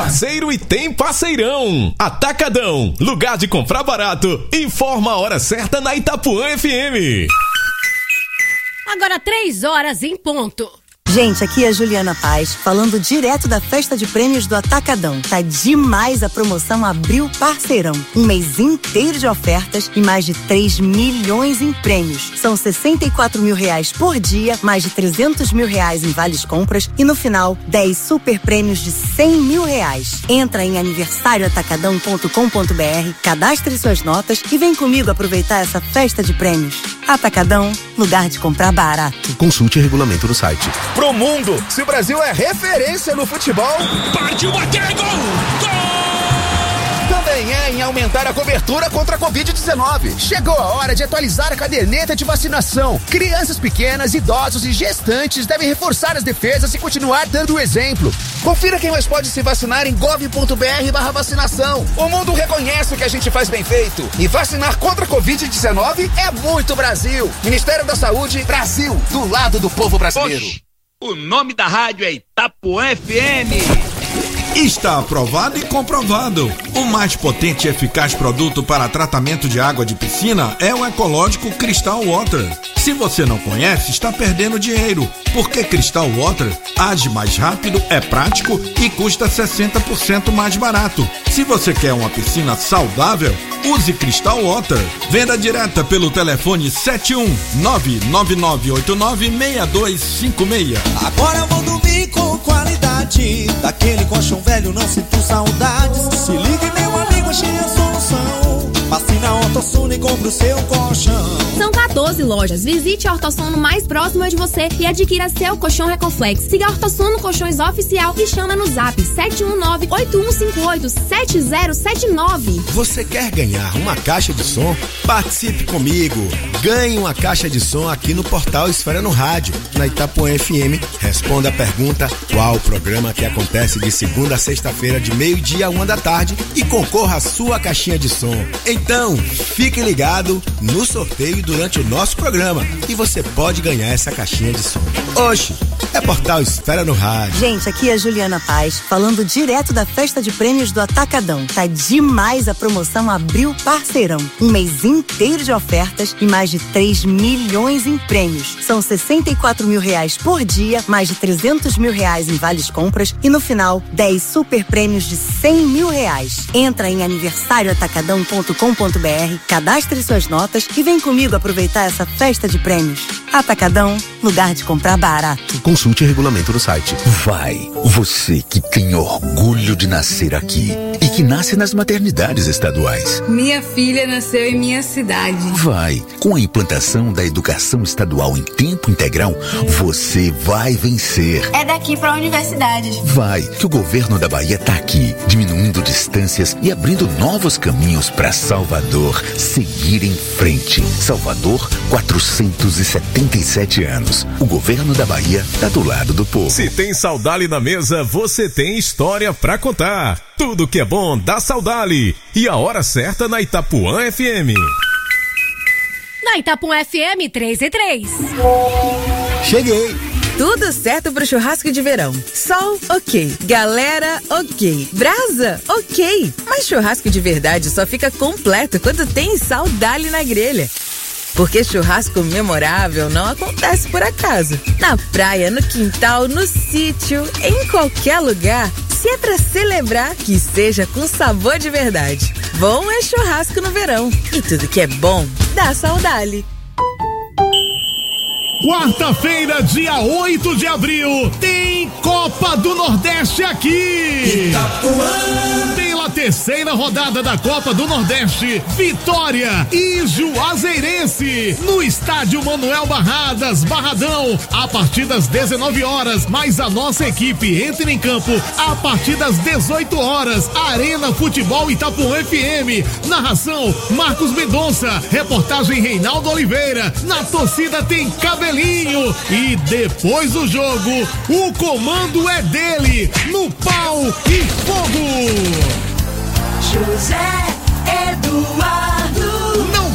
[SPEAKER 6] parceiro e tem parceirão. Atacadão, lugar de comprar barato. Informa a hora certa na Itapuã F M.
[SPEAKER 11] Agora três horas em ponto.
[SPEAKER 19] Gente, aqui é a Juliana Paz, falando direto da festa de prêmios do Atacadão. Tá demais a promoção Abril Parceirão. Um mês inteiro de ofertas e mais de três milhões em prêmios. São sessenta e quatro mil reais por dia, mais de trezentos mil reais em vales compras e no final, dez super prêmios de cem mil reais. Entra em aniversário atacadão ponto com ponto b r, cadastre suas notas e vem comigo aproveitar essa festa de prêmios. Atacadão, lugar de comprar barato.
[SPEAKER 20] Consulte o regulamento no site.
[SPEAKER 21] Pro mundo, se o Brasil é referência no futebol,
[SPEAKER 5] partiu bater gol!
[SPEAKER 21] Também é em aumentar a cobertura contra a covid dezenove. Chegou a hora de atualizar a caderneta de vacinação. Crianças pequenas, idosos e gestantes devem reforçar as defesas e continuar dando o exemplo. Confira quem mais pode se vacinar em gov ponto b r barra vacinação. O mundo reconhece o que a gente faz bem feito. E vacinar contra a covid dezenove é muito Brasil. Ministério da Saúde, Brasil, do lado do povo brasileiro.
[SPEAKER 22] Oxi, o nome da rádio é Itapuã F M.
[SPEAKER 23] Está aprovado e comprovado. O mais potente e eficaz produto para tratamento de água de piscina é o ecológico Crystal Water. Se você não conhece, está perdendo dinheiro, porque Crystal Water age mais rápido, é prático e custa sessenta por cento mais barato. Se você quer uma piscina saudável, use Crystal Water. Venda direta pelo telefone sete um nove nove nove oito nove seis dois cinco seis.
[SPEAKER 24] Agora eu vou dormir com qualidade. Daquele colchão velho não sinto saudades. Se ligue, meu amigo, achei a solução. Passe na Ortosono e compre o seu colchão.
[SPEAKER 25] São quatorze lojas. Visite a Ortosono mais próxima de você e adquira seu colchão Recoflex. Siga a Ortosono Colchões Oficial e chama no zap sete um nove oito um cinco oito sete zero sete nove.
[SPEAKER 26] Você quer ganhar uma caixa de som? Participe comigo. Ganhe uma caixa de som aqui no portal Esfera no Rádio, na Itapuã F M. Responda a pergunta: qual o programa que acontece de segunda a sexta-feira de meio-dia a uma da tarde e concorra à sua caixinha de som. Então, fique ligado no sorteio durante o nosso programa e você pode ganhar essa caixinha de som. Oxi, é portal Esfera no Rádio.
[SPEAKER 19] Gente, aqui é a Juliana Paz, falando direto da festa de prêmios do Atacadão. Tá demais a promoção Abril Parceirão. Um mês inteiro de ofertas e mais de três milhões em prêmios. São sessenta e quatro mil reais por dia, mais de trezentos mil reais em vales compras e no final, dez super prêmios de cem mil reais. Entra em aniversário atacadão ponto com ponto b r, cadastre suas notas e vem comigo aproveitar essa festa de prêmios. Atacadão, lugar de comprar barato.
[SPEAKER 20] Consulte o regulamento no site.
[SPEAKER 27] Vai, você que tem orgulho de nascer aqui e que nasce nas maternidades estaduais.
[SPEAKER 28] Minha filha nasceu em minha cidade.
[SPEAKER 27] Vai, com a implantação da educação estadual em tempo integral, você vai vencer.
[SPEAKER 28] É daqui para a universidade.
[SPEAKER 27] Vai, que o governo da Bahia tá aqui, diminuindo distâncias e abrindo novos caminhos para Salvador seguir em frente. Salvador, quatrocentos e setenta e sete anos. O governo da Bahia tá do lado do povo.
[SPEAKER 6] Se tem Saudale na mesa, você tem história pra contar. Tudo que é bom dá Saudale. E a hora certa na Itapuã F M.
[SPEAKER 11] Na Itapuã F M três e três.
[SPEAKER 29] Cheguei. Tudo certo pro churrasco de verão. Sol, ok. Galera, ok. Brasa, ok. Mas churrasco de verdade só fica completo quando tem Saudale na grelha. Porque churrasco memorável não acontece por acaso. Na praia, no quintal, no sítio, em qualquer lugar. Se é pra celebrar, que seja com sabor de verdade. Bom é churrasco no verão. E tudo que é bom, dá Saudale.
[SPEAKER 30] Quarta-feira, dia oito de abril, tem Copa do Nordeste aqui. Itapuã. Pela terceira rodada da Copa do Nordeste, Vitória e Juazeirense, no estádio Manuel Barradas, Barradão, a partir das dezenove horas, mas a nossa equipe entra em campo a partir das dezoito horas, Arena Futebol Itapuã F M, narração Marcos Mendonça, reportagem Reinaldo Oliveira, na torcida tem Cabelinho. E depois do jogo, o comando é dele, no pau e fogo.
[SPEAKER 7] José Eduardo.
[SPEAKER 30] Não perca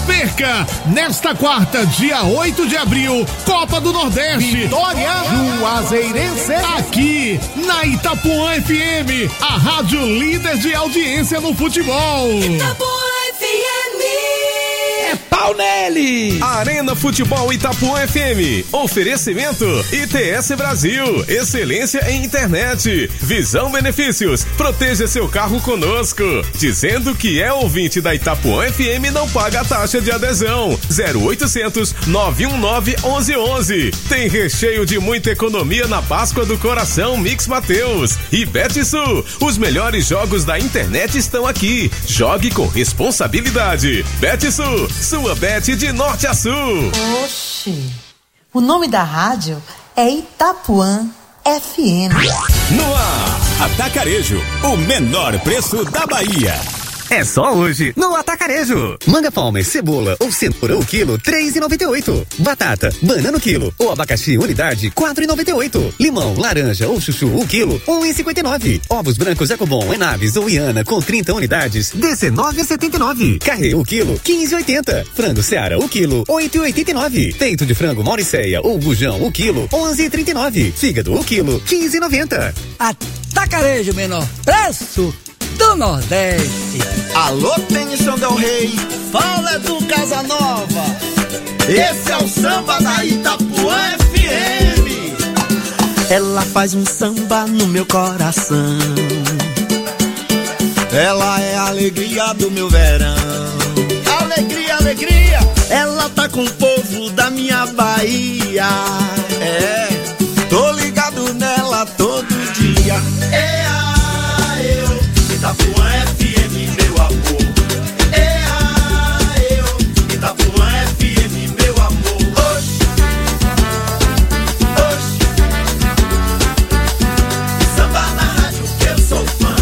[SPEAKER 30] música. Nesta quarta, dia oito de abril, Copa do Nordeste.
[SPEAKER 24] Vitória Juazeirense.
[SPEAKER 30] Aqui na Itapuã F M, a rádio líder de audiência no futebol.
[SPEAKER 7] Itapuã F M.
[SPEAKER 30] É pau nele!
[SPEAKER 6] Arena Futebol Itapuã F M. Oferecimento I T S Brasil. Excelência em internet. Visão Benefícios. Proteja seu carro conosco. Dizendo que é ouvinte da Itapuã F M, não paga a taxa de adesão. zero oitocentos, nove um nove, onze onze. Tem recheio de muita economia na Páscoa do Coração Mix Mateus. E Betsul. Os melhores jogos da internet estão aqui. Jogue com responsabilidade. Betsul. Sua bet de norte a sul.
[SPEAKER 1] Oxi, o nome da rádio é Itapuã F M.
[SPEAKER 2] No ar, Atacarejo, o menor preço da Bahia.
[SPEAKER 3] É só hoje, no Atacarejo. Manga palmer, cebola ou cenoura o quilo, três reais e noventa e oito centavos. Batata, banana o quilo ou abacaxi unidade, quatro reais e noventa e oito centavos. Limão, laranja ou chuchu o quilo, um real e cinquenta e nove centavos. Ovos brancos Ecobon, Enaves ou Iana com trinta unidades, dezenove reais e setenta e nove centavos. Carré o quilo, quinze reais e oitenta centavos. Frango Seara o quilo, oito reais e oitenta e nove centavos. Peito de frango Mauricéia ou bujão o quilo, onze reais e trinta e nove centavos. Fígado o quilo, quinze reais e noventa centavos.
[SPEAKER 4] Atacarejo, menor preço do Nordeste.
[SPEAKER 24] Alô, Tennyson Del Rey, fala do Casanova. Esse é o samba da Itapuã F M. Ela faz um samba no meu coração. Ela é a alegria do meu verão. Alegria, alegria. Ela tá com o povo da minha Bahia. É, tô ligado nela todo dia. É a eu, Itapuã F M, meu amor. É a eu, Itapuã F M, meu amor. Oxi, oxi. Samba na rádio que eu sou fã.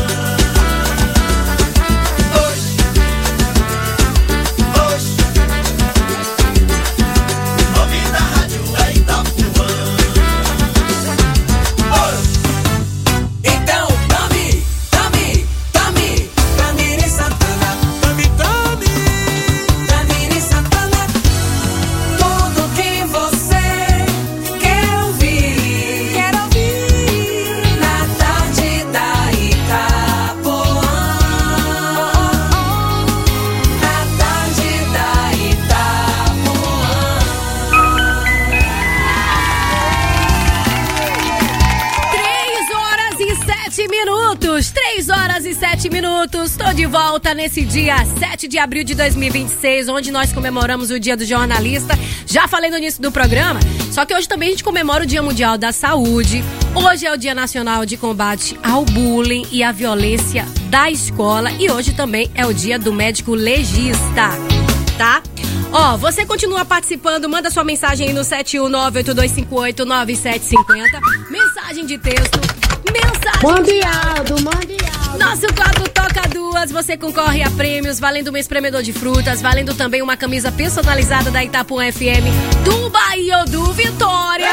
[SPEAKER 24] Oxi, oxi. O nome da rádio é Itapuã. Oxi.
[SPEAKER 7] Então, tome, tome, tome, Tamiri Santana, tome, tome, Tamiri Santana, tudo que você quer ouvir, quer ouvir, na tarde da Itapuã, na tarde da Itapuã.
[SPEAKER 11] Três horas e sete minutos. Três horas e sete minutos. Tô de volta nesse dia sete de abril de dois mil e vinte e seis, onde nós comemoramos o Dia do Jornalista. Já falei no início do programa, só que hoje também a gente comemora o Dia Mundial da Saúde. Hoje é o Dia Nacional de Combate ao Bullying e à Violência da Escola. E hoje também é o Dia do Médico Legista, tá? Ó, você continua participando, manda sua mensagem aí no sete um nove oito dois cinco oito nove sete cinco zero. Mensagem de texto, mensagem
[SPEAKER 8] Mundialdo,
[SPEAKER 11] de...
[SPEAKER 8] Mundialdo.
[SPEAKER 11] Nosso quadro Toca Duas, você concorre a prêmios, valendo um espremedor de frutas, valendo também uma camisa personalizada da Itapuã F M, do Bahia ou do Vitória.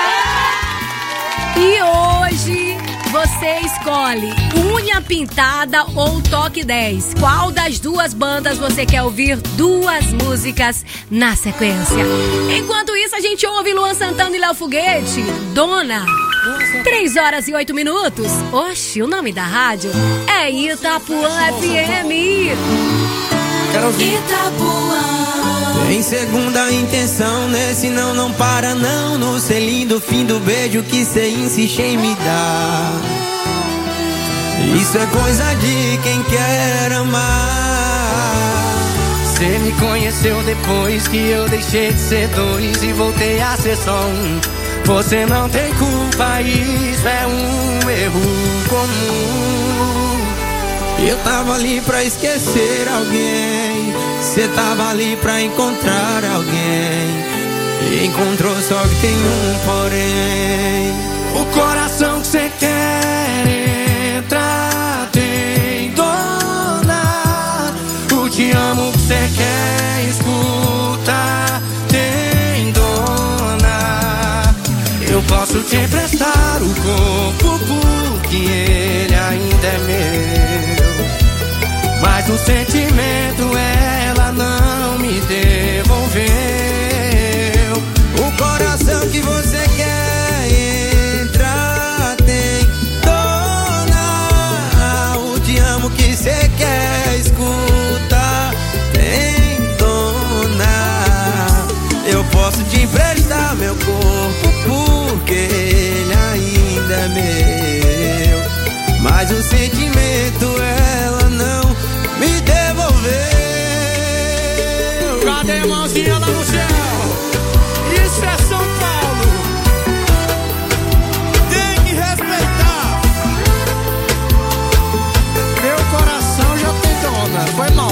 [SPEAKER 11] E hoje você escolhe Unha Pintada ou Toque dez. Qual das duas bandas você quer ouvir duas músicas na sequência? Enquanto isso, a gente ouve Luan Santana e Léo Foguete, Dona. Três horas e oito minutos. Oxi, o nome da rádio é Itapuã F M.
[SPEAKER 4] Quero ouvir.
[SPEAKER 7] Itapuã.
[SPEAKER 4] Tem segunda intenção, nesse não, não para não. No selinho do fim do beijo que cê insiste em me dar. Isso é coisa de quem quer amar. Cê me conheceu depois que eu deixei de ser dois e voltei a ser só um. Você não tem culpa, isso é um erro comum. Eu tava ali pra esquecer alguém, cê tava ali pra encontrar alguém. Encontrou, só que tem um porém. O coração que cê quer entrar tem dona. O te amo que cê quer escutar tem dona. Eu posso te emprestar o corpo porque ele ainda é meu, mas o sentimento ela não me devolveu. Levantei a mãozinha lá no céu. Isso é São Paulo. Tem que respeitar. Meu coração já tem dona. Foi mal.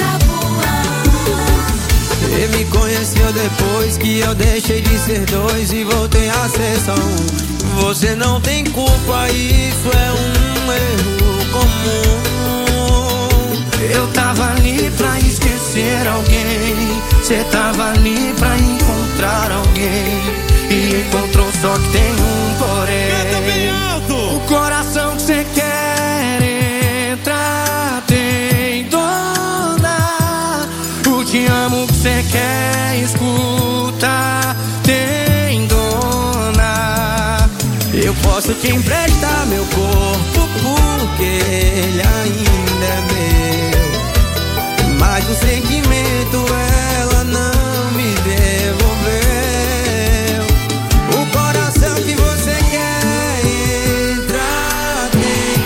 [SPEAKER 8] Você me conheceu depois que eu deixei de ser dois e voltei a ser só um. Você não tem culpa, isso é um erro comum.
[SPEAKER 4] Eu tava ali pra esquecer alguém. Cê tava ali pra encontrar alguém. E encontrou, só que tem um porém. O coração que cê quer entrar tem dona. O te amo que cê quer escutar tem dona. Eu posso te emprestar meu corpo porque ele ainda é meu, mas o sentimento ela não me devolveu. O coração que você quer entrar tem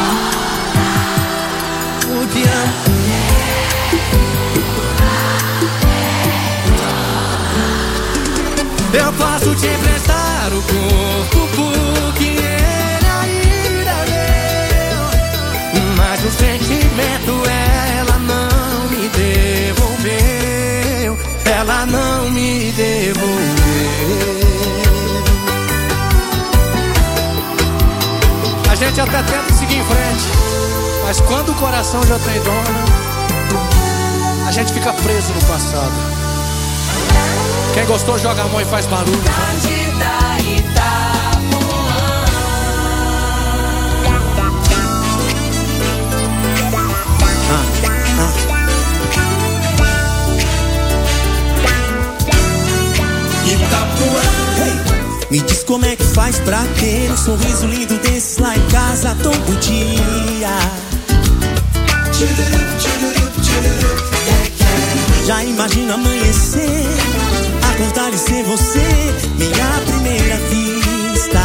[SPEAKER 4] o te amo. Eu posso te emprestar o corpo porque ele ainda é meu, mas o sentimento ela não me devolveu. Ela não me devolveu. A gente até tenta seguir em frente, mas quando o coração já tem dona, a gente fica preso no passado. Quem gostou joga a mão e faz barulho.
[SPEAKER 24] Me diz como é que faz pra ter um sorriso lindo desses lá em casa todo dia. Já imagino amanhecer, acordar e ser você, minha primeira vista.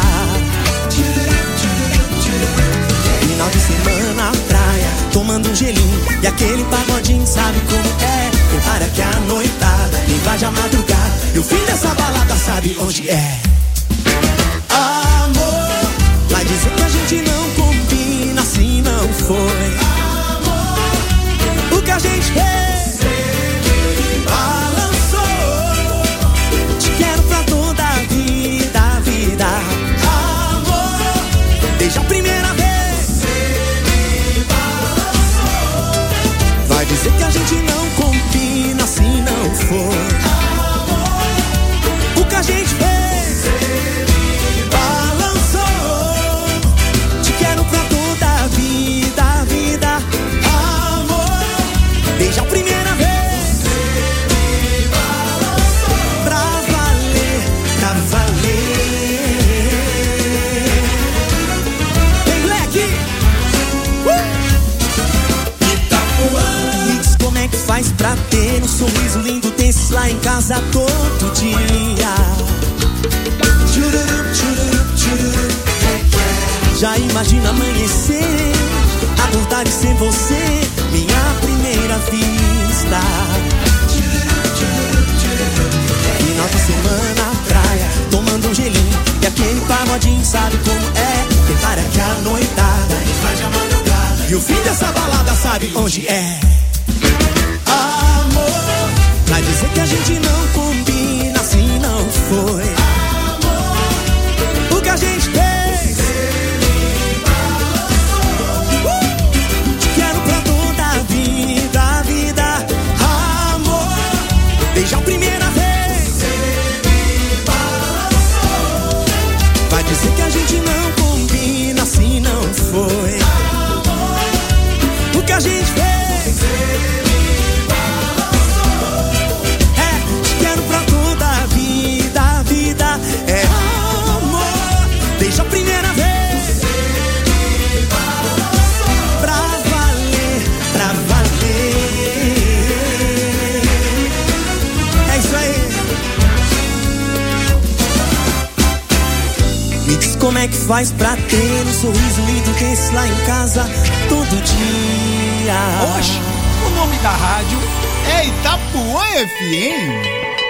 [SPEAKER 24] Final de semana, praia, tomando um gelinho e aquele pagodinho, sabe como é? Prepara que a noitada invade a madrugada e o fim dessa balada sabe onde é. Amor, vai dizer que a gente não combina, assim não foi. Amor, o que a gente fez, você me balançou. Te quero pra toda a vida, a vida. Amor, desde a primeira vez, você me balançou. Vai dizer que a gente não combina, assim não foi. Amor, o que a gente fez, desde a primeira vez, me balançou. Pra valer, pra valer. Vem, moleque! Uh! Itapuã. Me diz como é que faz pra ter um sorriso lindo desses lá em casa todo dia. Tchururup, tchururup, tchururup. Já imagina amanhecer, acordar e ser você, minha primeira vista. Final de semana, praia, tomando um gelinho e aquele pagodinho, sabe como é? Prepara que a noitada invade a madrugada e o fim dessa balada sabe onde é. Amor, vai dizer que a gente não combina, assim não foi. Amor, o que a gente fez, desde a primeira vez, você me balançou. Vai dizer que a gente não combina, assim não foi. Amor, o que a gente fez, você me balançou. É, te quero pra toda a vida, a vida. É amor, desde a primeira vez, você me balançou. Pra valer, pra valer. Me diz como é que faz pra ter um sorriso lindo desse lá em casa todo dia.
[SPEAKER 9] Hoje, o nome da rádio
[SPEAKER 5] É Itapuã F M.